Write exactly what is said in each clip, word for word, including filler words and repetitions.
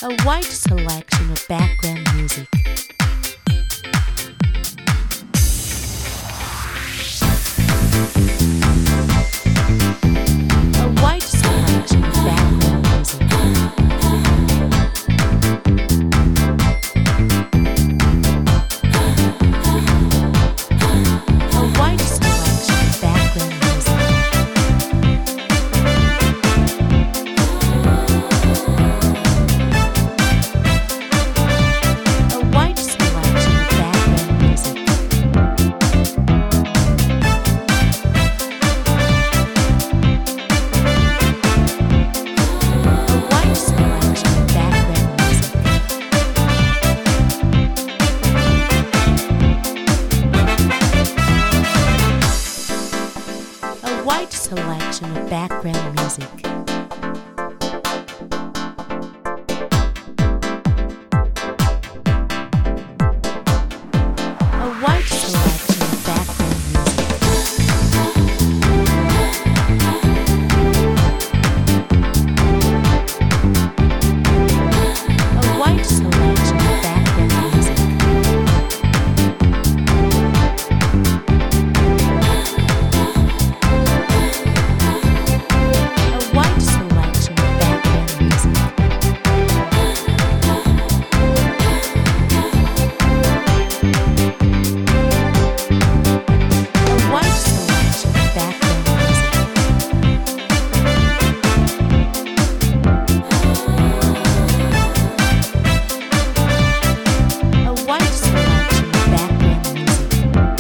A wide selection of background music. A wide selection of background music. A wide selection of background music. A wide selection of background music. A wide selection of background music. A wide selection of background music. A wide selection of background music. A wide selection of background music. A wide selection of background music. A wide selection of background music. A wide selection of background music.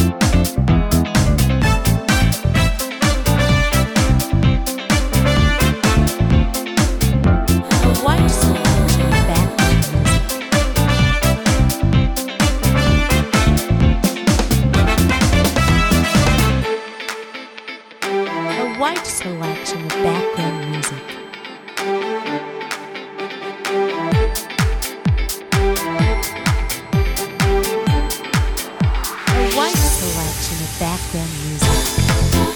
A wide selection of background music. A wide selection of background music. A wide selection of background music.